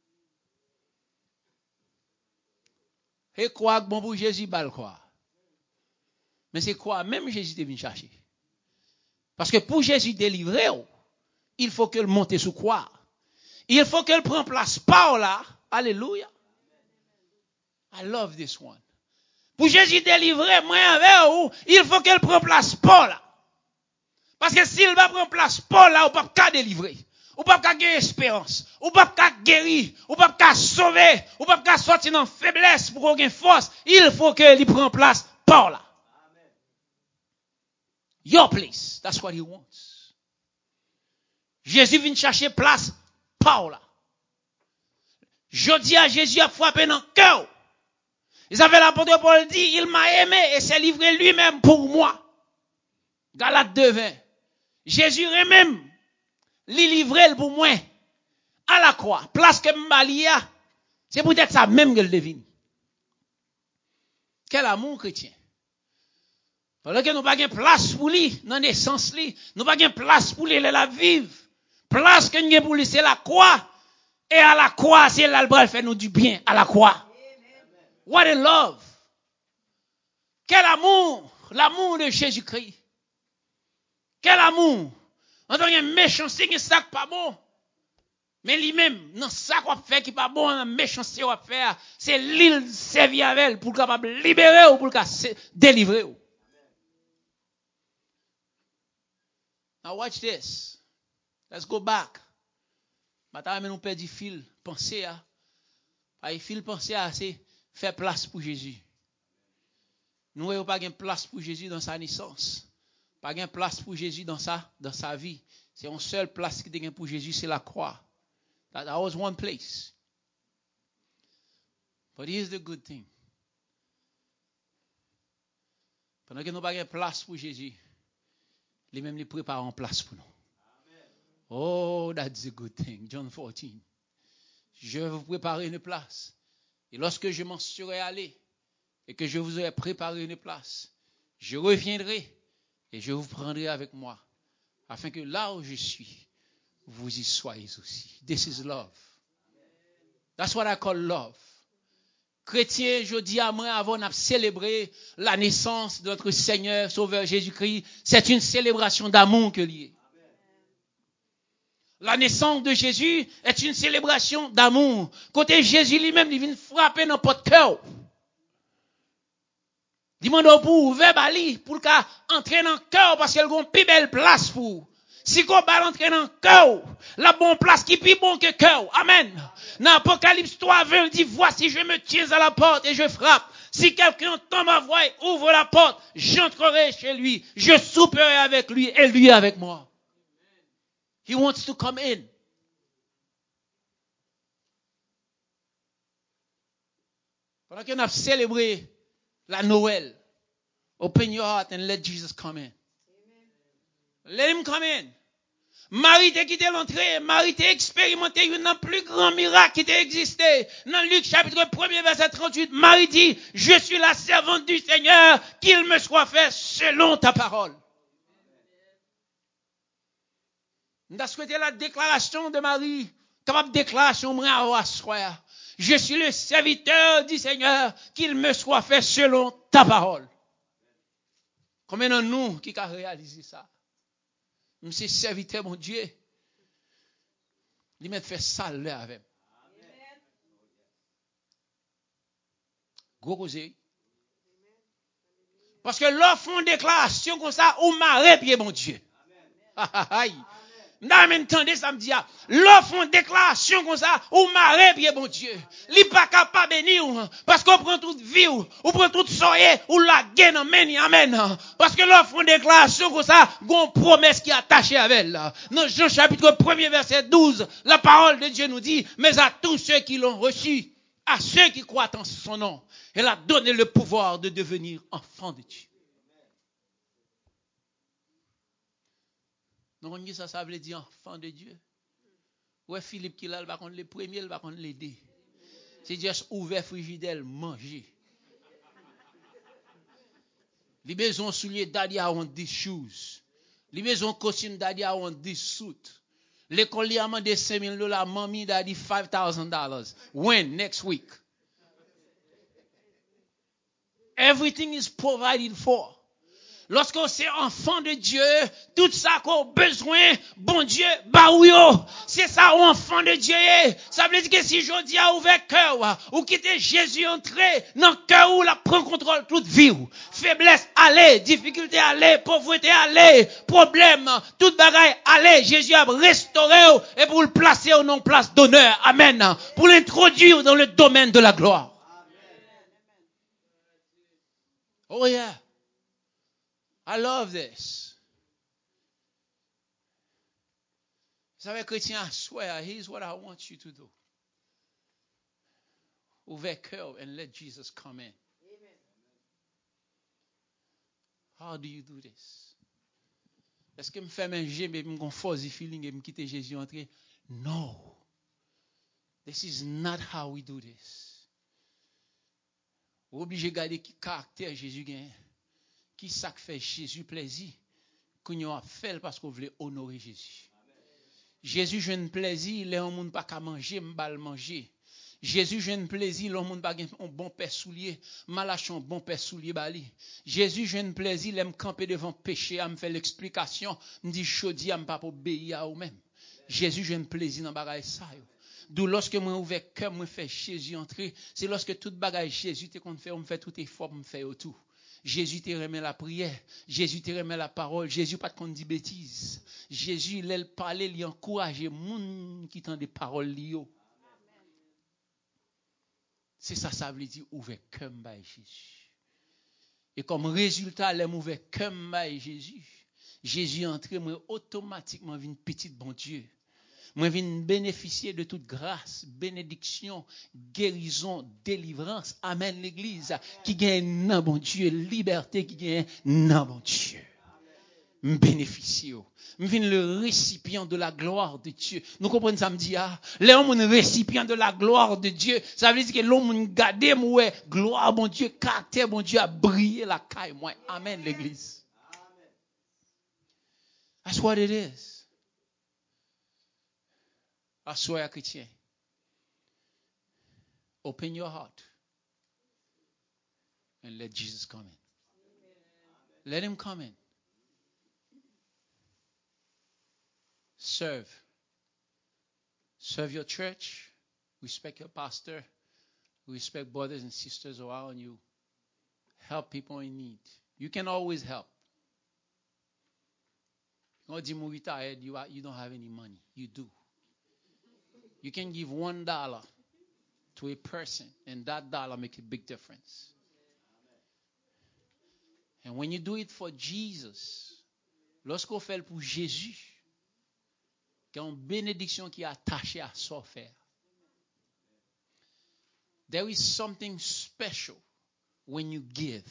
Et quoi que bon pour Jésus, bal quoi. Mais c'est quoi? Même Jésus est venu chercher. Parce que pour Jésus délivrer, il faut qu'elle monte sous quoi? Il faut qu'elle prenne place par là. Alléluia. I love this one. Pour Jésus délivrer, moi avec vous, il faut qu'elle prenne place par là. Parce que s'il va prendre place par là, on ne peut pas délivrer. On ne peut pas gagner espérance. On ne peut pas guérir. On ne peut pas sauver. On ne peut pas sortir dans la faiblesse pour qu'on ait force. Il faut qu'il prenne place par là. Your place. That's what he wants. Jésus vient chercher place par là. Je dis à Jésus a frappé dans le cœur. Ils avaient l'apôtre Paul dit, il m'a aimé et s'est livré lui-même pour moi. Galates deux vingt. Jésus même, li livré pour moi à la croix. Place que m'balia, c'est peut-être ça même que le devine. Quel amour chrétien. Pendant que nous pas de place pour lui, dans naissance lui, nous pas de place pour lui, la vivre. Place que nous pour lui, c'est la croix. Et à la croix, c'est là le fait nous du bien, à la croix. What a love. Quel amour, l'amour de Jésus-Christ. Quel amour. En tant que méchanceté, qui ça pas bon. Mais lui-même, non, ça qu'on fait qui pas bon, la méchanceté qu'on fait, c'est l'île servir avec elle pour capable libérer ou pour délivrer. Now watch this. Let's go back. Maintenant, nous perdons fil, penser à. Pas fil penser à, c'est faire place pour Jésus. Nous n'avons pas de place pour Jésus dans sa naissance. Pas de place pour Jésus dans sa, dans sa vie. C'est une seule place qui est pour Jésus, c'est la croix. That, that was one place. But here's the good thing. Pendant que nous n'avons pas de place pour Jésus, les mêmes les préparent en place pour nous. Oh, that's a good thing. John fourteen. Je vais vous préparer une place. Et lorsque je m'en serai allé et que je vous aurai préparé une place, je reviendrai et je vous prendrai avec moi, afin que là où je suis, vous y soyez aussi. This is love. That's what I call love. Chrétien, je dis à moi, avant de célébrer la naissance de notre Seigneur, Sauveur Jésus-Christ, c'est une célébration d'amour que lié. La naissance de Jésus est une célébration d'amour. Côté Jésus lui-même, il vient frapper dans notre cœur. Demande pour ouvrir bali pour qu'à entrer dans le cœur parce qu'elle a une plus belle place pour. Si qu'on va entrer dans le cœur, la bonne place qui est plus bon que cœur. Amen. Dans Apocalypse trois, vingt, il dit, voici, je me tiens à la porte et je frappe. Si quelqu'un entend ma voix et ouvre la porte, j'entrerai chez lui. Je souperai avec lui et lui avec moi. He wants to come in. Pendant qu'on a célébré la Noël, open your heart and let Jesus come in. Let him come in. Marie t'a quitté l'entrée, Marie t'a expérimenté un plus grand miracle qui t'a existé. Dans Luc chapitre un, verset trente-huit, Marie dit, je suis la servante du Seigneur, qu'il me soit fait selon ta parole. Nous avons souhaité la déclaration de Marie, capable de déclaration, je suis le serviteur du Seigneur, qu'il me soit fait selon ta parole. Combien de nous qui a réalisé ça? Nous sommes serviteurs, mon Dieu. Il m'a fait ça là avec. Gros causé. Parce que l'offre une déclaration comme ça, ou marre pied, mon Dieu. Amen. N'a même entendu samedi. L'offre une déclaration comme ça, ou marre bien bon Dieu. Li pas capable bénir parce qu'on prend toute vie ou prend toute soye ou la gaine amen amen. Parce que l'offre une déclaration comme ça, gon promesse qui est attachée avec elle. Dans Jean chapitre premier verset douze, la parole de Dieu nous dit, mais à tous ceux qui l'ont reçu, à ceux qui croient en son nom, elle a donné le pouvoir de devenir enfants de Dieu. Donc, on dit ça, ça veut dire enfant de Dieu. Ouais, Philippe qui l'a, il va contre les premiers, il va contre les deux. C'est juste ouvert frigidaire, manger. Les maisons souliers, daddy I want these shoes. Les maisons costumes, daddy I want this suit. L'école lui a demandé cinq mille dollars, mommy, daddy five thousand dollars. When? Next week. Everything is provided for. Lorsqu'on est enfant de Dieu, tout ça qu'on a besoin, bon Dieu, bah oui, c'est ça, enfant de Dieu. Ça veut dire que si je dis à ouvert cœur, ou quitter Jésus entrer dans le cœur, ou la prend contrôle toute vie, faiblesse, allez, difficulté, allez, pauvreté, allez, problème, toute bagaille, allez, Jésus a restauré, et pour le placer en place d'honneur, amen, pour l'introduire dans le domaine de la gloire. Oh yeah. I love this. Vous savez, chrétien, I swear, here's what I want you to do. Ouvert cœur and let Jesus come in. Amen. How do you do this? Est-ce que me fait manger, mais me fuzzy feeling et me quitter Jésus entrer? No. This is not how we do this. Vous obligez de garder qui caractère Jésus gagne. Qui ça fait Jésus plaisir? Qu'on y a fait parce qu'on voulait honorer Jésus. Jésus jeune plaisir, les gens pas qu'à manger, m'bal manger. Jésus jeune plaisir, les gens pas un bon père soulier, malachon bon père soulier bali. Jésus jeune plaisir, l'aime camper devant péché, à me faire l'explication, me dit chodi à me pas obéir à ou même. Jésus jeune plaisir dans bagaille ça yo. D'où lorsque moi ouvert cœur, moi fait Jésus entrer, c'est lorsque toute bagaille Jésus te qu'on fait, on me fait tout effort, me fait autour. Jésus te remet la prière. Jésus te remet la parole. Jésus pas de qu'on dit bêtises. Jésus, il parle, il encourage les gens qui t'ont des paroles liées. C'est ça, ça veut dire ouvert comme by Jésus. Et comme résultat, les ouvert comme by Jésus. Jésus entré, moi automatiquement vient petit bon Dieu. Moi viens bénéficier de toute grâce, bénédiction, guérison, délivrance. Amen l'église qui gagne non bon Dieu, liberté qui gagne non bon Dieu. Me bénéficier. Me viens le récipient de la gloire de Dieu. Nous comprenons ça me dit ah, les hommes un récipient de la gloire de Dieu. Ça veut dire que l'homme garder moi gloire bon Dieu, caractère bon Dieu a brillé la caille moi. Amen l'église. That's what it is. Assoya chrétien. Open your heart and let Jesus come in. Let him come in. Serve. Serve your church. Respect your pastor. Respect brothers and sisters around you. Help people in need. You can always help. You you don't have any money. You do. You can give one dollar to a person, and that dollar makes a big difference. And when you do it for Jesus, lorsqu'on fait pour Jésus, qu'il y a une bénédiction qui est attachée à ça faire. There is something special when you give.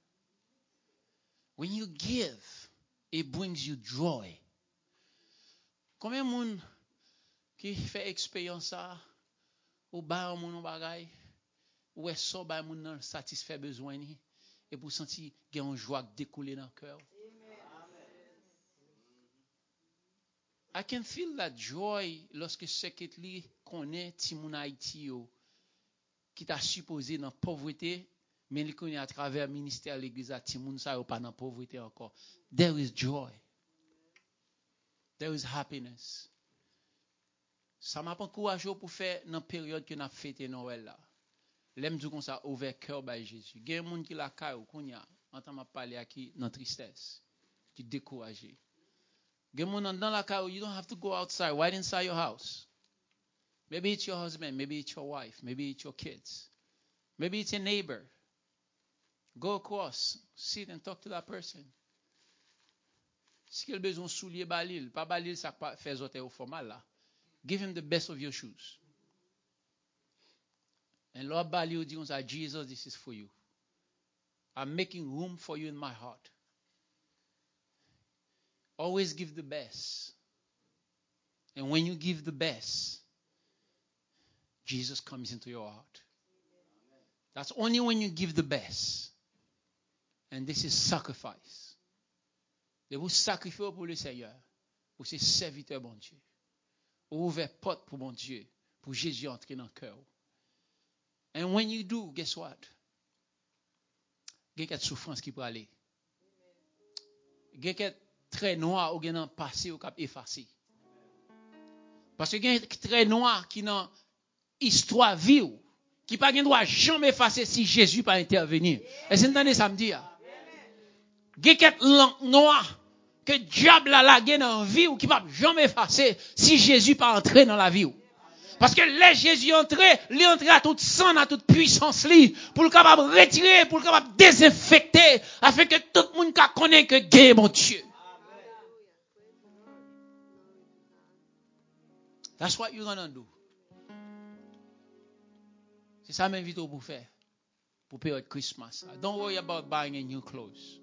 When you give, it brings you joy. Combien de monde qui fait expérience ça, ou ba mon bagay, ou est so ba moun nan satisfait besoin ni, et pour sentir qu'il y a une joie découler dans le cœur. I can feel that joy lorsque secretly connaît ti moun Haïti yo qui t'a supposé dans pauvreté, mais il connaît à travers ministère l'église à ti moun sa yo pas dans pauvreté encore. There is joy. There is happiness. Ça m'a pas courageux pour faire dans période que n'a fêté Noël là. L'aime du comme ça ouvert cœur by Jésus. Il y a des gens qui la caillou qu'on y a entend m'a parler à qui dans tristesse, qui découragé. Gen moun nan la ka, you don't have to go outside, right inside your house. Maybe it's your husband, maybe it's your wife, maybe it's your kids. Maybe it's a neighbor. Go across, sit and talk to that person. Si qu'il besoin soulier balil, pas balil ça pas faire zote au formal là. Give him the best of your shoes. And Lord balil dit on ça, Jesus, this is for you. I'm making room for you in my heart. Always give the best. And when you give the best, Jesus comes into your heart. That's only when you give the best. And this is sacrifice. De vous sacrifier pour le Seigneur. Pour ses serviteurs, bon Dieu. Pour ouvrir porte pour bon Dieu. Pour Jésus entrer dans le cœur. And when you do, guess what? Il y a quelque souffrance qui peut aller. Il y a quelque trait noir ou gen passé ou cap effacé. Parce que il y a trait noir qui dans histoire vie ou qui pas gen droit jamais effacer si Jésus pas intervenir. Est-ce que vous entendez ça me dire? Il y a quelque langue noire que diable a lagué dans vie ou qui pas jamais effacer si Jésus pas entrer dans la vie ou. Parce que les Jésus entré, il entré à toute sang, à toute puissance li, pour le capable retirer, pour le capable désinfecter, afin que tout le monde connaisse que Dieu est mon Dieu. That's what you're gonna do. C'est ça m'invite pour faire, pour période Christmas. Don't worry about buying a new clothes.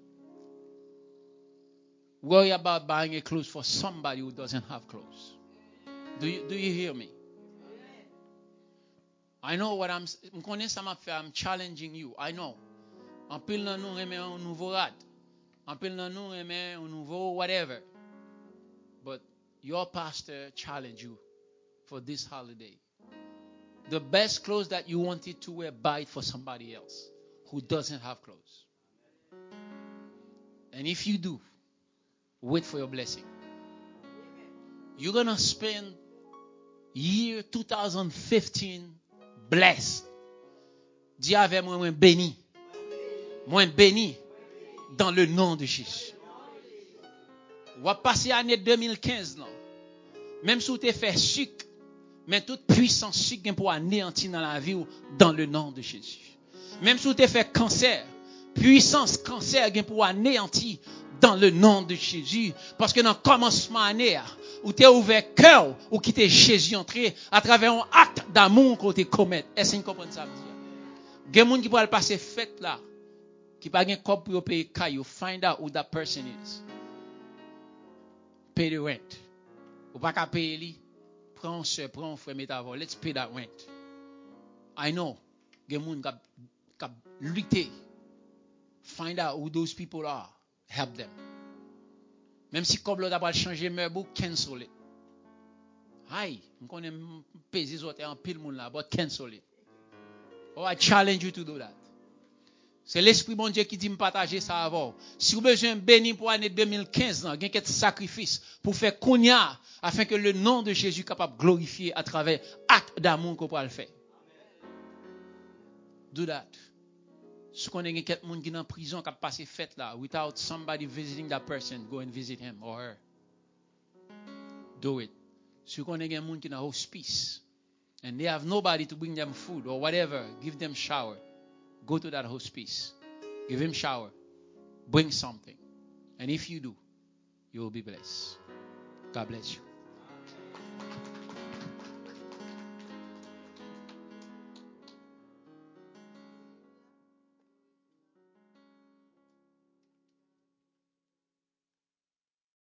Worry about buying a clothes for somebody who doesn't have clothes. Do you, do you hear me? I know what I'm I'm challenging you. I know. En pile nan nou remen un nouveau rat. En pile nan nou remen un nouveau whatever. But your pastor challenged you for this holiday. The best clothes that you wanted to wear, buy it for somebody else who doesn't have clothes. And if you do, wait for your blessing. You're going to spend year twenty fifteen blessed. Dis avec moi, moi béni. Moi béni dans le nom de Jésus. On va passer l'année deux mille quinze non. Même si tu fait sucre, mais toute puissance sucre pour anéantir dans la vie dans le nom de Jésus. Même si tu fait cancer, puissance cancer pour anéantir dans le nom de Jésus. Parce que dans le commencement année, où tu as ouvert cœur, ou qui t'es Jésus entré à travers un acte d'amour que tu commet. Est-ce que vous comprenez ça? Il y a des gens qui peuvent passer fête là, qui pas de corps pour payer caillou. Find out who that person is. Pay the rent. Ou pas qu'à payer lui. Prends un soeur, prends un frère, mets ta voix. Let's pay that rent. I know. Il y a des gens qui lutter. Find out who those people are. Help them. Même si comme l'autre a changé mais book cancel it. Hi, on connaît peser autres en pile monde là, but cancel it. Oh, I challenge you to do that. C'est l'esprit bon Dieu qui dit me partager ça avant. Si vous avez besoin béni pour l'année deux mille quinze, il y a quelques sacrifices pour faire kounya afin que le nom de Jésus soit capable de glorifier à travers acte d'amour qu'on peut le faire. Do that. Si vous avez quelqu'un qui est en prison qui a passé fête là, without somebody visiting that person, go and visit him or her. Do it. Si vous avez quelqu'un qui est en hospice and they have nobody to bring them food or whatever, give them shower. Go to that hospice. Give him shower. Bring something. And if you do, you will be blessed. God bless you.